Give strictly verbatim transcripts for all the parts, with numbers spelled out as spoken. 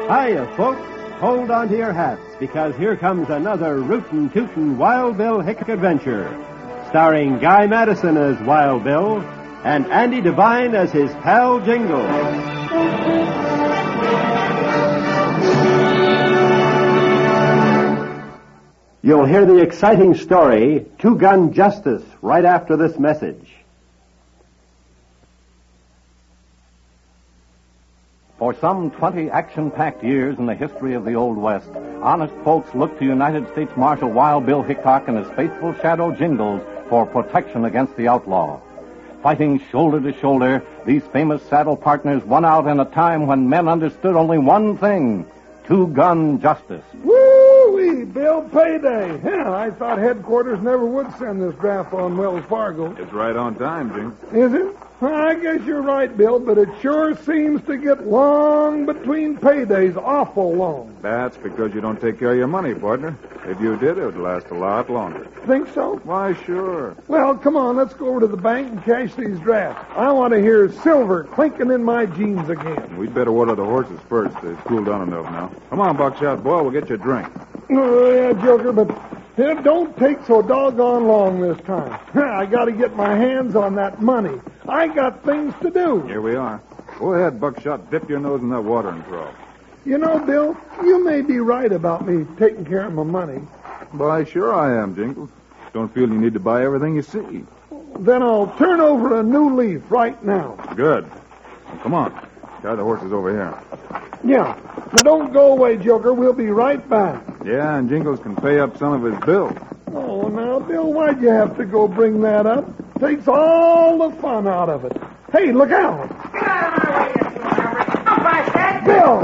Hiya, folks. Hold on to your hats, because here comes another rootin' tootin' Wild Bill Hickok adventure, starring Guy Madison as Wild Bill and Andy Devine as his pal Jingle. You'll hear the exciting story, Two-Gun Justice, right after this message. For some twenty action-packed years in the history of the Old West, honest folks looked to United States Marshal Wild Bill Hickok and his faithful shadow Jingles for protection against the outlaw. Fighting shoulder to shoulder, these famous saddle partners won out in a time when men understood only one thing: two-gun justice. Woo-wee, Bill, payday. Yeah, I thought headquarters never would send this draft on Wells Fargo. It's right on time, Jing. Is it? Well, I guess you're right, Bill, but it sure seems to get long between paydays, awful long. That's because you don't take care of your money, partner. If you did, it would last a lot longer. Think so? Why, sure. Well, come on, let's go over to the bank and cash these drafts. I want to hear silver clinking in my jeans again. We'd better water the horses first. They've cooled down enough now. Come on, Buckshot Boy, we'll get you a drink. Oh, yeah, Joker, but it don't take so doggone long this time. I got to get my hands on that money. I got things to do. Here we are. Go ahead, Buckshot. Dip your nose in that watering trough. You know, Bill, you may be right about me taking care of my money. Why, sure I am, Jingles. Don't feel you need to buy everything you see. Then I'll turn over a new leaf right now. Good. Well, come on. Tie the horses over here. Yeah. Now don't go away, Joker. We'll be right back. Yeah, and Jingles can pay up some of his bills. Oh, now, Bill, why'd you have to go bring that up? Takes all the fun out of it. Hey, look out. Get out of my way, you Maverick. Up, I said. Bill!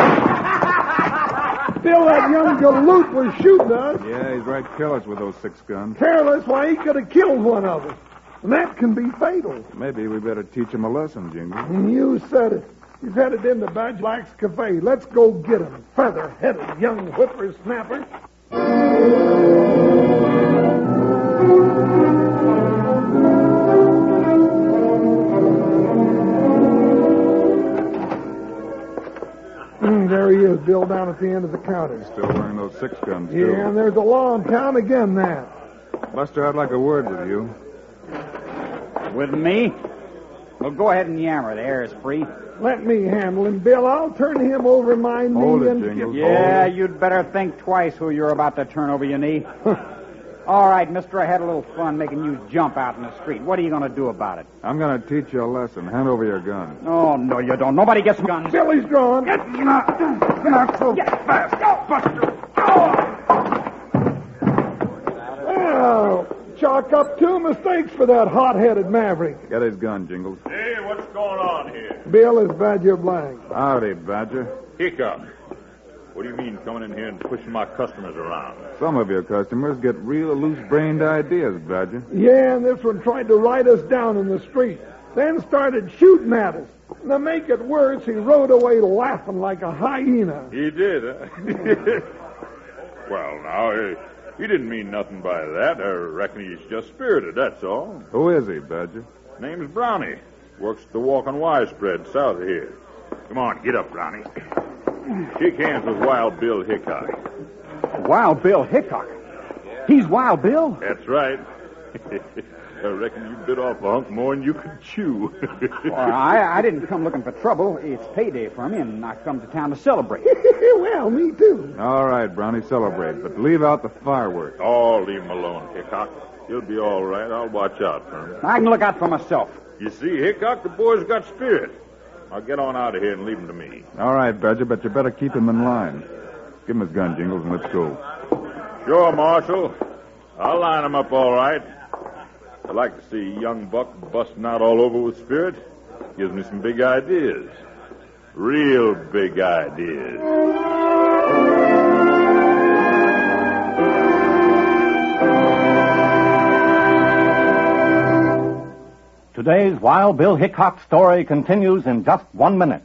Bill, that young galoot was shooting us. Yeah, he's right careless with those six guns. Careless, why, he could have killed one of us. And that can be fatal. Maybe we better teach him a lesson, Jingles. You said it. He's headed into Badge Black's cafe. Let's go get him, feather-headed young whippersnapper. Mm, there he is, Bill, down at the end of the counter. Still wearing those six guns, too. Yeah, and there's a law in town again, that. Buster, I'd like a word with you. With me? Well, go ahead and yammer. The air is free. Let me handle him, Bill. I'll turn him over my knee Hold it, and... Jingles. Yeah, you'd better think twice who you're about to turn over your knee. All right, mister, I had a little fun making you jump out in the street. What are you going to do about it? I'm going to teach you a lesson. Hand over your gun. Oh, no, you don't. Nobody gets guns. Billy's drawn. Get not, not so fast. Go, Buster. Go. Well, chalk up two mistakes for that hot-headed maverick. Get his gun, Jingles. Hey, what's going on here? Bill is Badger Black. Howdy, Badger. Hickok. What do you mean coming in here and pushing my customers around? Some of your customers get real loose-brained ideas, Badger. Yeah, and this one tried to ride us down in the street. Then started shooting at us. And to make it worse, he rode away laughing like a hyena. He did, huh? Well, now, he, he didn't mean nothing by that. I reckon he's just spirited, that's all. Who is he, Badger? Name's Brownie. Works at the Walk on Y spread south of here. Come on, get up, Brownie. Shake hands with Wild Bill Hickok. Wild Bill Hickok? He's Wild Bill? That's right. I reckon you bit off a hunk more than you could chew. Well, I, I didn't come looking for trouble. It's payday for me, and I come to town to celebrate. Well, me too. All right, Brownie, celebrate, but leave out the fireworks. Oh, leave him alone, Hickok. He'll be all right. I'll watch out for him. I can look out for myself. You see, Hickok, the boy's got spirit. Now get on out of here and leave him to me. All right, Badger, but you better keep him in line. Give him his gun, Jingles, and let's go. Sure, Marshal. I'll line him up all right. I like to see a young buck busting out all over with spirit. Gives me some big ideas. Real big ideas. Today's Wild Bill Hickok story continues in just one minute.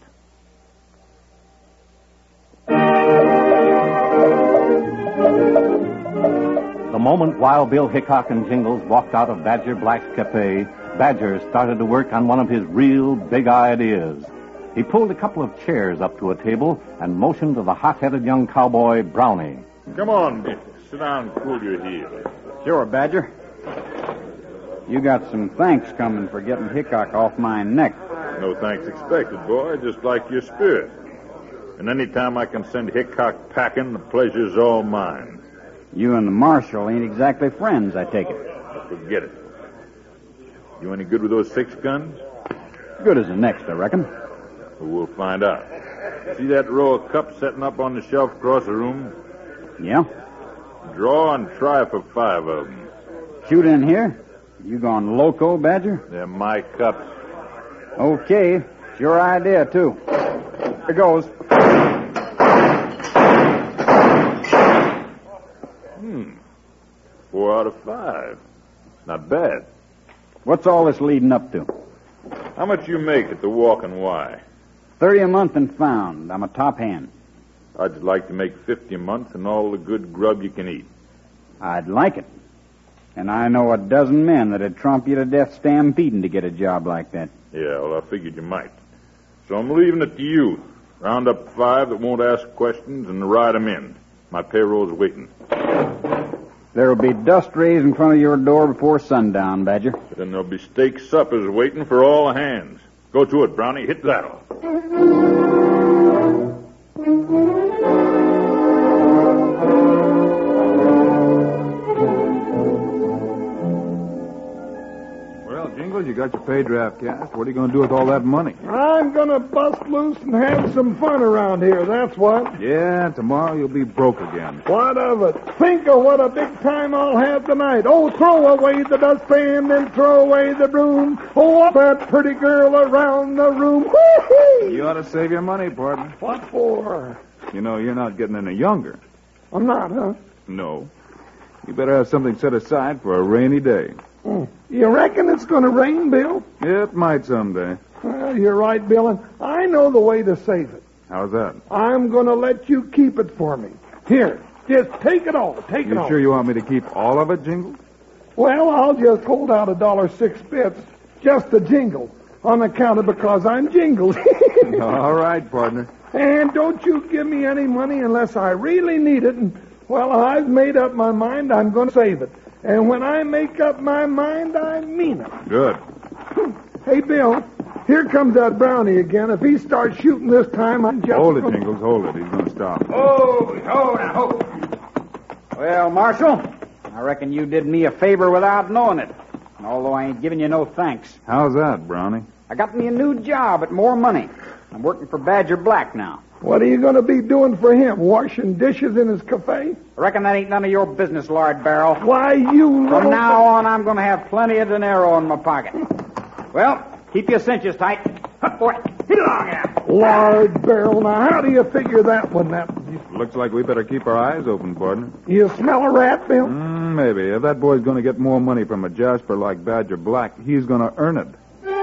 The moment Wild Bill Hickok and Jingles walked out of Badger Black's cafe, Badger started to work on one of his real big ideas. He pulled a couple of chairs up to a table and motioned to the hot-headed young cowboy, Brownie. Come on, Biff. Sit down and cool your heels. Sure, Badger. You got some thanks coming for getting Hickok off my neck. No thanks expected, boy. Just like your spirit. And any time I can send Hickok packing, the pleasure's all mine. You and the marshal ain't exactly friends, I take it. Forget it. You any good with those six guns? Good as the next, I reckon. Well, we'll find out. See that row of cups setting up on the shelf across the room? Yeah? Draw and try for five of them. Shoot in here? You gone loco, Badger? They're my cups. Okay. It's your idea, too. Here goes. Hmm. Four out of five. Not bad. What's all this leading up to? How much you make at the Walk and Y? Thirty a month and found. I'm a top hand. I'd like to make fifty a month and all the good grub you can eat. I'd like it. And I know a dozen men that'd trump you to death stampeding to get a job like that. Yeah, well, I figured you might. So I'm leaving it to you. Round up five that won't ask questions and ride 'em in. My payroll's waiting. There'll be dust raised in front of your door before sundown, Badger. Then there'll be steak suppers waiting for all hands. Go to it, Brownie. Hit that off. Well, Jingles, you got your pay draft cashed. What are you going to do with all that money? I'm going to bust loose and have some fun around here, that's what. Yeah, tomorrow you'll be broke again. What of it? Think of what a big time I'll have tonight. Oh, throw away the dustpan, then throw away the broom. Oh, that pretty girl around the room. Whee-hee! You ought to save your money, partner. What for? You know, you're not getting any younger. I'm not, huh? No. You better have something set aside for a rainy day. Mm. You reckon it's going to rain, Bill? It might someday. Well, you're right, Bill, and I know the way to save it. How's that? I'm going to let you keep it for me. Here, just take it all. Take You it all. sure you want me to keep all of it, Jingles? Well, I'll just hold out a dollar six bits, just a jingle, on account of because I'm Jingles. All right, partner. And don't you give me any money unless I really need it. And, well, I've made up my mind I'm going to save it. And when I make up my mind, I mean it. Good. Hey, Bill, here comes that Brownie again. If he starts shooting this time, I'm just... Hold it, Jingles. Hold it. He's going to stop. Oh, oh, now, oh. Well, Marshal, I reckon you did me a favor without knowing it. Although I ain't giving you no thanks. How's that, Brownie? I got me a new job at more money. I'm working for Badger Black now. What are you going to be doing for him? Washing dishes in his cafe? I reckon that ain't none of your business, Lord Barrel. Why, you little... From now on, I'm going to have plenty of dinero in my pocket. Well, keep your cinches tight. Hup, boy. Get along here. Lord Barrel, now how do you figure that one? That Looks like we better keep our eyes open, partner. You smell a rat, Bill? Mm, maybe. If that boy's going to get more money from a jasper like Badger Black, he's going to earn it.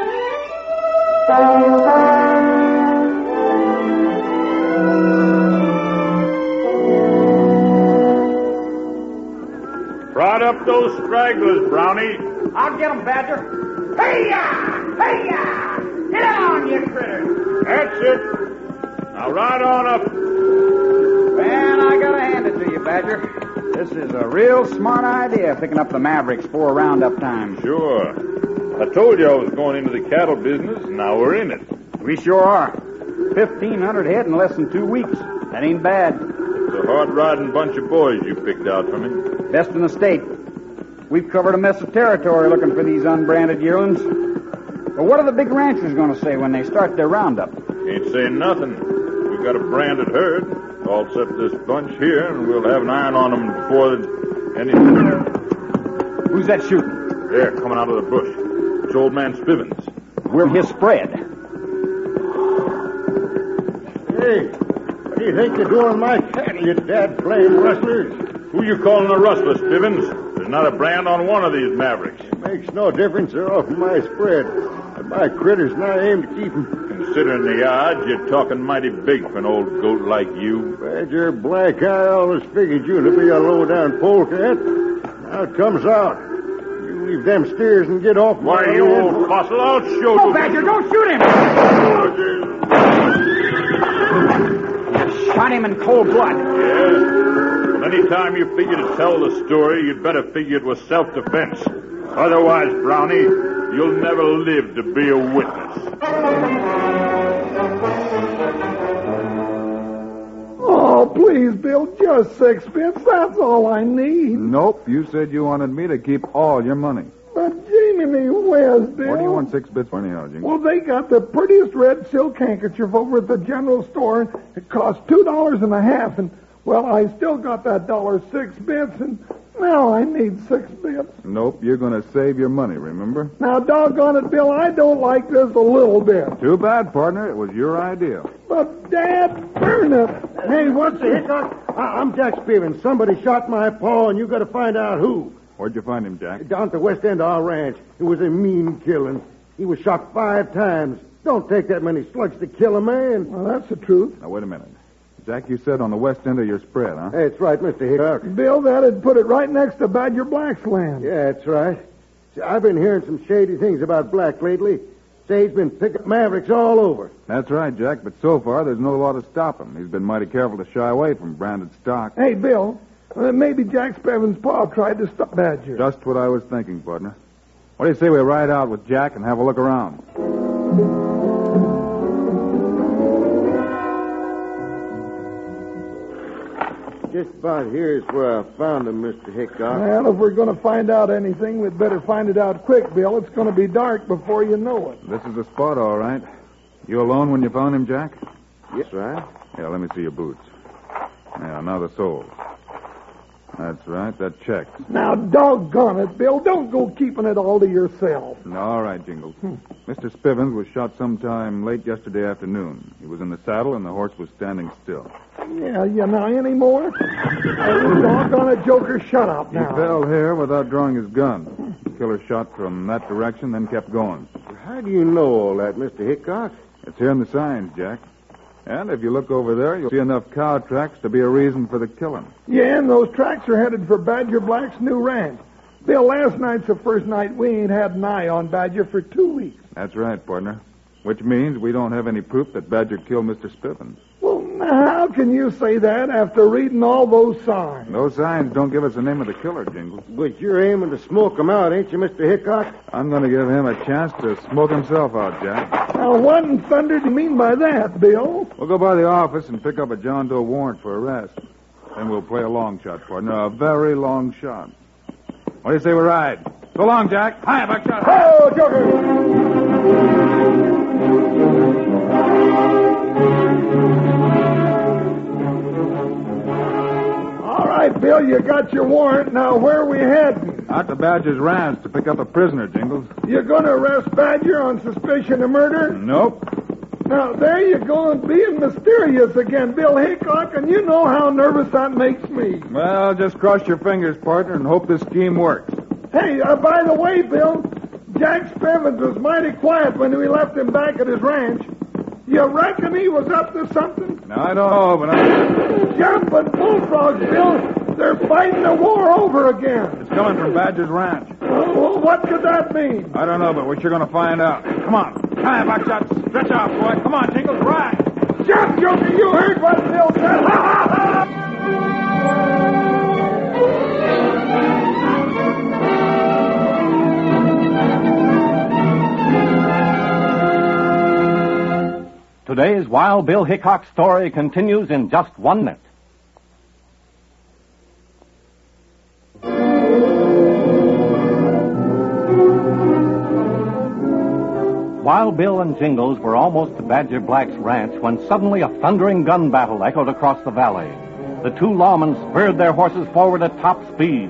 Prod up those stragglers, Brownie. I'll get 'em, Badger. Hey-ya! Hey-ya! Get on, you critters! That's it. Now ride on up. Man, I gotta hand it to you, Badger. This is a real smart idea, picking up the Mavericks for roundup time. Sure. I told you I was going into the cattle business, and now we're in it. We sure are. Fifteen hundred head in less than two weeks. That ain't bad. It's a hard-riding bunch of boys you picked out for me. Best in the state. We've covered a mess of territory looking for these unbranded yearlings. But what are the big ranchers going to say when they start their roundup? Ain't saying nothing. We've got a branded herd, all except this bunch here, and we'll have an iron on them before any... Who's that shooting? There, coming out of the bush. It's old man Spivens. We're his spread. Hey, what do you think you're doing with my cattle, you dad flame rustlers? Who you calling a rustler, Spivens? There's not a brand on one of these Mavericks. It makes no difference. They're off my spread. I buy critters and I aim to keep them. Considering the odds, you're talking mighty big for an old goat like you. Badger Black, I always figured you to be a low-down polecat. Now it comes out. You leave them steers and get off Why, my you land. old fossil, I'll show Oh, you. Badger, don't shoot him! You shot him in cold blood. Yes. Anytime you figure to tell the story, you'd better figure it was self-defense. Otherwise, Brownie, you'll never live to be a witness. Oh, please, Bill, just sixpence. That's all I need. Nope, you said you wanted me to keep all your money. But Jiminy Whiz, Bill. What do you want six bits for anyhow, Jingle? Well, they got the prettiest red silk handkerchief over at the general store. It cost two dollars and a half, and, well, I still got that dollar six bits, and now I need six bits. Nope, you're going to save your money, remember? Now, doggone it, Bill, I don't like this a little bit. Too bad, partner. It was your idea. But, Dad, burn it. Hey, what's the hiccup? I- I'm Jack Spivens. Somebody shot my paw, and you got to find out who. Where'd you find him, Jack? Down at the west end of our ranch. It was a mean killing. He was shot five times. Don't take that many slugs to kill a man. Well, that's the truth. Now, wait a minute. Jack, you said on the west end of your spread, huh? That's right, Mister Hickok. Bill, that'd put it right next to Badger Black's land. Yeah, that's right. See, I've been hearing some shady things about Black lately. Say he's been picking mavericks all over. That's right, Jack, but so far there's no law to stop him. He's been mighty careful to shy away from branded stock. Hey, Bill, uh, maybe Jack Spivens' paw tried to stop Badger. Just what I was thinking, partner. What do you say we ride out with Jack and have a look around? Just about here is where I found him, Mister Hickok. Well, if we're going to find out anything, we'd better find it out quick, Bill. It's going to be dark before you know it. This is the spot, all right. You alone when you found him, Jack? Yes, right. Yeah, let me see your boots. Yeah, now the soles. That's right, that checks. Now, doggone it, Bill. Don't go keeping it all to yourself. All right, Jingles. Mister Spivens was shot sometime late yesterday afternoon. He was in the saddle and the horse was standing still. Yeah, yeah, now any more? Oh, doggone it, Joker, shut up He now. fell here without drawing his gun. The killer shot from that direction, then kept going. How do you know all that, Mister Hickok? It's here in the signs, Jack. And if you look over there, you'll see enough cow tracks to be a reason for the killing. Yeah, and those tracks are headed for Badger Black's new ranch. Bill, last night's the first night we ain't had an eye on Badger for two weeks. That's right, partner. Which means we don't have any proof that Badger killed Mister Spivens. Well, how can you say that after reading all those signs? Those signs don't give us the name of the killer, Jingles. But you're aiming to smoke him out, ain't you, Mister Hickok? I'm going to give him a chance to smoke himself out, Jack. Now, what in thunder do you mean by that, Bill? We'll go by the office and pick up a John Doe warrant for arrest. Then we'll play a long shot, partner. A very long shot. What do you say we ride? So long, Jack. Hi, Buckshot. Oh, Joker! All right, Bill, you got your warrant. Now, where are we heading? Out to Badger's ranch to pick up a prisoner, Jingles. You're going to arrest Badger on suspicion of murder? Nope. Now, there you go and being mysterious again, Bill Hickok, and you know how nervous that makes me. Well, just cross your fingers, partner, and hope this scheme works. Hey, uh, by the way, Bill, Jack Spivens was mighty quiet when we left him back at his ranch. You reckon he was up to something? Now, I don't know, but I... Jumping bullfrogs, Bill. They're fighting the war over again. It's coming from Badger's ranch. Well, what could that mean? I don't know, but we're sure going to find out. Come on. Hi, Buckshot. Stretch out, boy. Come on, Jingles. Ride. Jump, Joker. You heard what Bill said. Ha, ha, ha! Today's Wild Bill Hickok story continues in just one minute. Wild Bill and Jingles were almost to Badger Black's ranch when suddenly a thundering gun battle echoed across the valley. The two lawmen spurred their horses forward at top speed.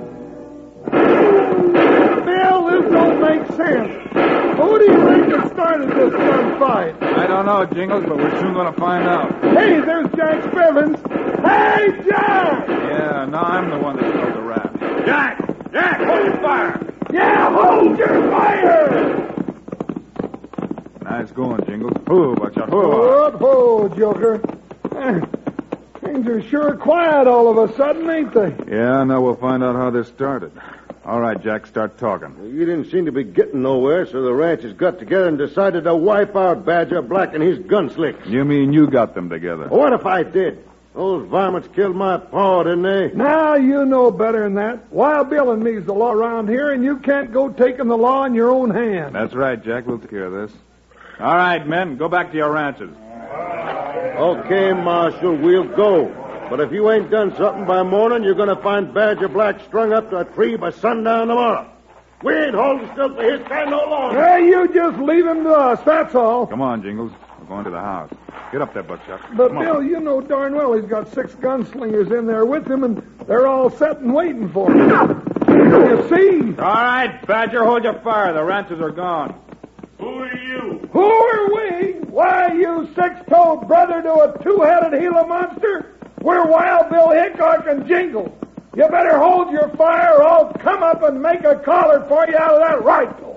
Bill, this don't make sense. Who do you think has started this gunfight? I don't know, Jingles, but we're soon going to find out. Hey, there's Jack Spivens. Hey, Jack! Yeah, now I'm the one that killed the rat. Jack! Jack, hold your fire! Yeah, hold your fire! Nice going, Jingles. Whoa, Buckshot. Whoa. Good ho, Joker. Eh, Things are sure quiet all of a sudden, ain't they? Yeah, now we'll find out how this started. All right, Jack, start talking. You didn't seem to be getting nowhere, so the ranchers got together and decided to wipe out Badger Black and his gunslicks. You mean you got them together? What if I did? Those varmints killed my pa, didn't they? Now you know better than that. Wild Bill and me's the law around here, and you can't go taking the law in your own hands. That's right, Jack. We'll take care of this. All right, men, go back to your ranches. Okay, Marshal, we'll go. But if you ain't done something by morning, you're going to find Badger Black strung up to a tree by sundown tomorrow. We ain't holding still for his kind no longer. Hey, you just leave him to us, that's all. Come on, Jingles. We're going to the house. Get up there, Buckshot. But, Come on. Bill, you know darn well he's got six gunslingers in there with him, and they're all set and waiting for him. You see? All right, Badger, hold your fire. The ranchers are gone. Who are you? Who are we? Why, you six-toed brother to a two-headed Gila monster? We're Wild Bill Hickok and Jingle. You better hold your fire or I'll come up and make a collar for you out of that rifle.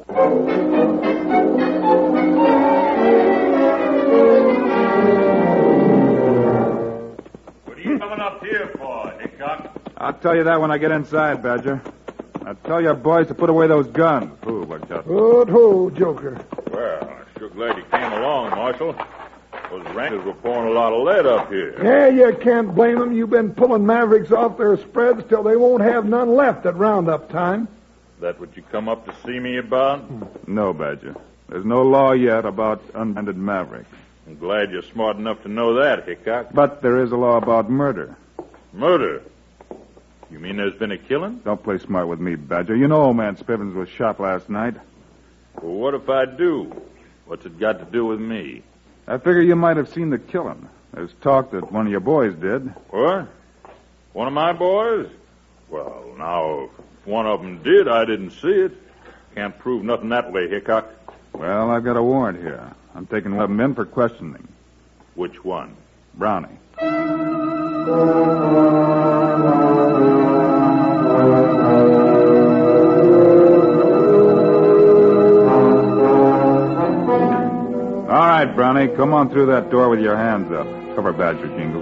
What are you coming up here for, Hickok? I'll tell you that when I get inside, Badger. Now tell your boys to put away those guns. Ooh, Buckshot. Good ho, Joker. Well, I'm sure glad you came along, Marshal. Those ranchers were pouring a lot of lead up here. Yeah, you can't blame them. You've been pulling mavericks off their spreads till they won't have none left at roundup time. That what you come up to see me about? No, Badger. There's no law yet about unbanded mavericks. I'm glad you're smart enough to know that, Hickok. But there is a law about murder. Murder? You mean there's been a killing? Don't play smart with me, Badger. You know old man Spivens was shot last night. Well, what if I do? What's it got to do with me? I figure you might have seen the killing. There's talk that one of your boys did. What? One of my boys? Well, now, if one of them did, I didn't see it. Can't prove nothing that way, Hickok. Well, I've got a warrant here. I'm taking one of them in for questioning. Which one? Brownie. All right, Brownie, come on through that door with your hands up. Cover Badger, Jingles.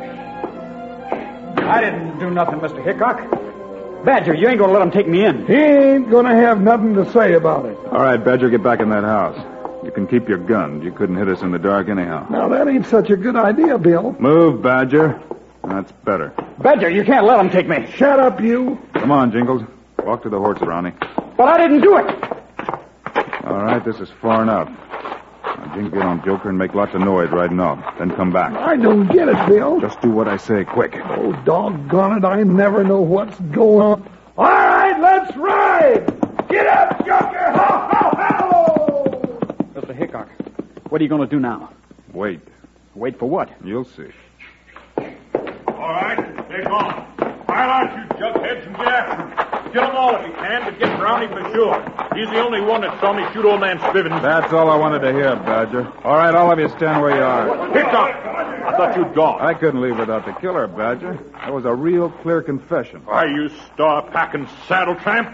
I didn't do nothing, Mister Hickok. Badger, you ain't going to let him take me in. He ain't going to have nothing to say about it. All right, Badger, get back in that house. You can keep your gun. You couldn't hit us in the dark anyhow. Now, that ain't such a good idea, Bill. Move, Badger. That's better. Badger, you can't let him take me. Shut up, you. Come on, Jingles. Walk to the horse, Brownie. But I didn't do it. All right, this is far enough. Now, Jingles, get on Joker and make lots of noise riding off. Then come back. I don't get it, Bill. Just do what I say, quick. Oh, doggone it, I never know what's going on. All right, let's ride. Get up, Joker. Ho, ho, ho. Mister Hickok, what are you going to do now? Wait. Wait for what? You'll see. All right, they're gone. File out, you jugheads, and get after them. Kill them all if you can, but get Brownie for sure. He's the only one that saw me shoot old man Spivens. That's all I wanted to hear, Badger. All right, all of you stand where you are. Hickok! I thought you'd gone. I couldn't leave without the killer, Badger. That was a real clear confession. Why, you star-packing saddle tramp?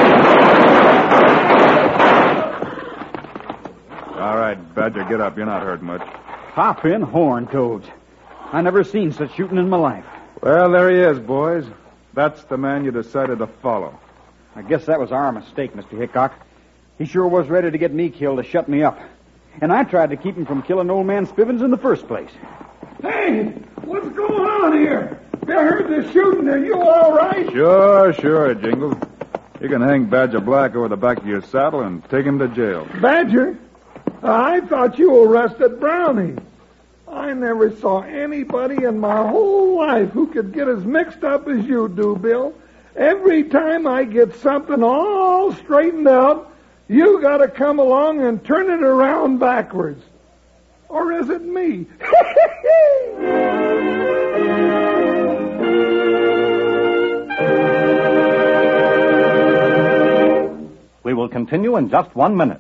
All right, Badger, get up. You're not hurt much. Hop in horn toads. I never seen such shooting in my life. Well, there he is, boys. That's the man you decided to follow. I guess that was our mistake, Mister Hickok. He sure was ready to get me killed to shut me up. And I tried to keep him from killing old man Spivens in the first place. Hey, what's going on here? I heard the shooting. Are you all right? Sure, sure, Jingles. You can hang Badger Black over the back of your saddle and take him to jail. Badger? I thought you arrested Brownie. I never saw anybody in my whole life who could get as mixed up as you do, Bill. Every time I get something all straightened out, you got to come along and turn it around backwards. Or is it me? We will continue in just one minute.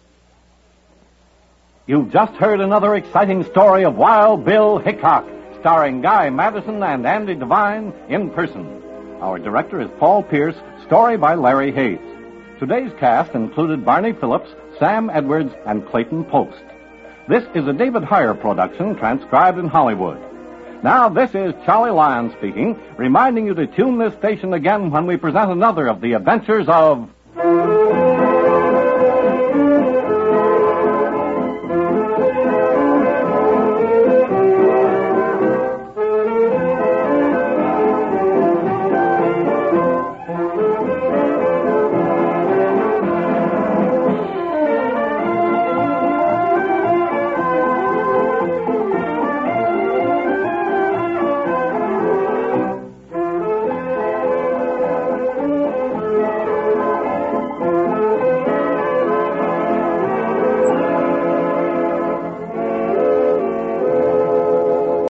You've just heard another exciting story of Wild Bill Hickok, starring Guy Madison and Andy Devine in person. Our director is Paul Pierce, story by Larry Hayes. Today's cast included Barney Phillips, Sam Edwards, and Clayton Post. This is a David Heyer production transcribed in Hollywood. Now, this is Charlie Lyon speaking, reminding you to tune this station again when we present another of the adventures of